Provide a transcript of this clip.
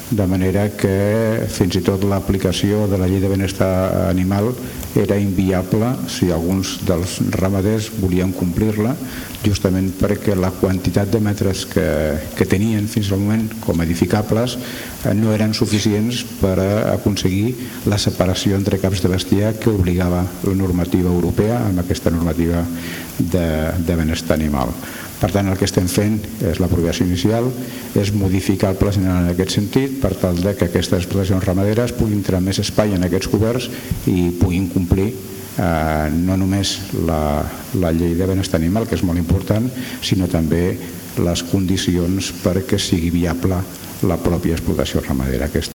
de manera que fins i tot l'aplicació de la llei de benestar animal era inviable si alguns dels ramaders volien complir-la, justament perquè la quantitat de metres que tenien fins al moment com a edificables no eren suficients per aconseguir la separació entre caps de bestiar que obligava la normativa europea amb aquesta normativa de benestar animal. Per tant, el que estem fent és la progressió inicial, és modificar el pla general en aquest sentit per tal que aquestes explotacions ramaderes puguin tenir més espai en aquests coberts i puguin complir no només la llei de benestar animal, que és molt important, sinó també les condicions perquè sigui viable la pròpia explotació ramadera.